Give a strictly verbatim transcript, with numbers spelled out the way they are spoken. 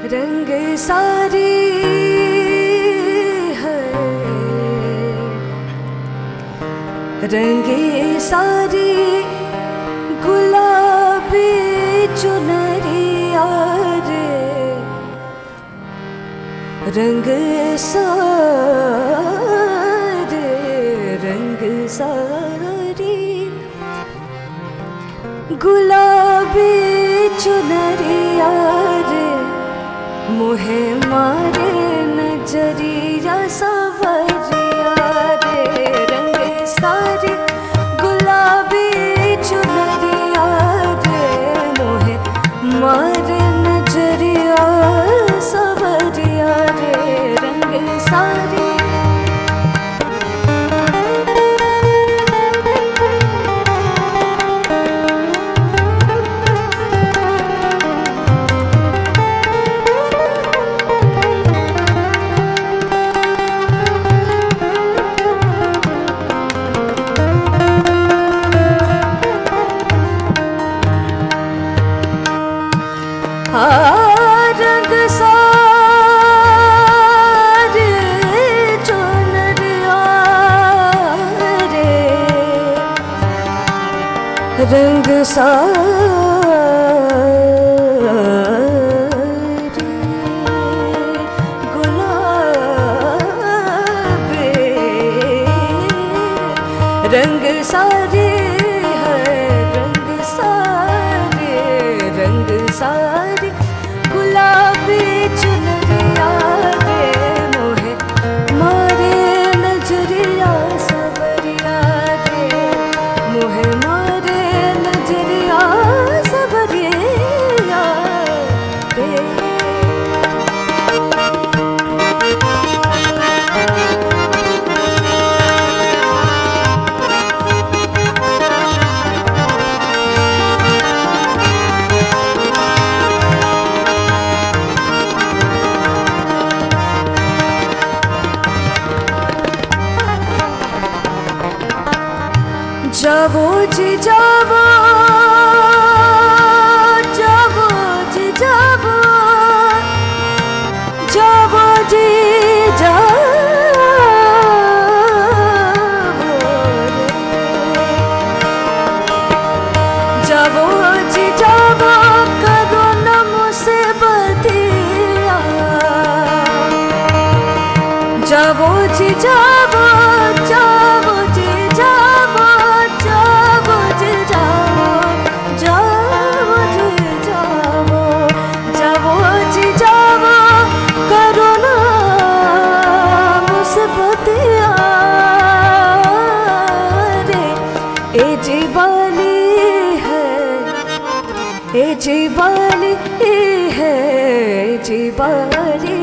रंग सारी है रंगे सारी गुलाबी चुनरिया रे रंग सारे रंग सारी गुलाबी चुनरिया रे मोहे मारे नजरिया सवरिया रे रंग सारी गुलाबी चुनरिया रे मोहे मारे नजरिया सवरिया रे रंग सारी रंग सारे चुनरिया रे रंग सारे गुलाबी रंग सारे है रंग सारे रंग सारे गुलाबी चुनरिया रे मोहे मारे नजरिया सवरिया रे मोहे मारे नजरिया सवरिया रे जावो जी जावो जावो जी जावो जावो जी जावो जावो जी जावो करो न मुझसे बतिया जावो जी जावो जावो जी जावो जावो जी जावो जावो जी जावो जावो जी जावो करो ना मुसीबतिया रे ए जीवानी है ए जीवानी है जीवानी